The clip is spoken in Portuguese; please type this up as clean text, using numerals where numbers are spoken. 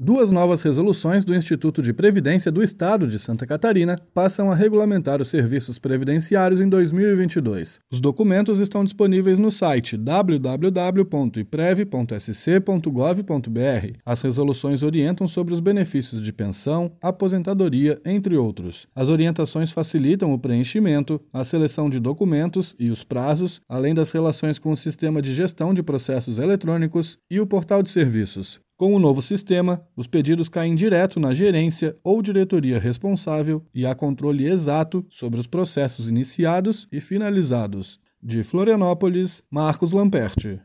Duas novas resoluções do Instituto de Previdência do Estado de Santa Catarina passam a regulamentar os serviços previdenciários em 2022. Os documentos estão disponíveis no site www.iprev.sc.gov.br. As resoluções orientam sobre os benefícios de pensão, aposentadoria, entre outros. As orientações facilitam o preenchimento, a seleção de documentos e os prazos, além das relações com o sistema de gestão de processos eletrônicos e o portal de serviços. Com o novo sistema, os pedidos caem direto na gerência ou diretoria responsável e há controle exato sobre os processos iniciados e finalizados. De Florianópolis, Marcos Lamperti.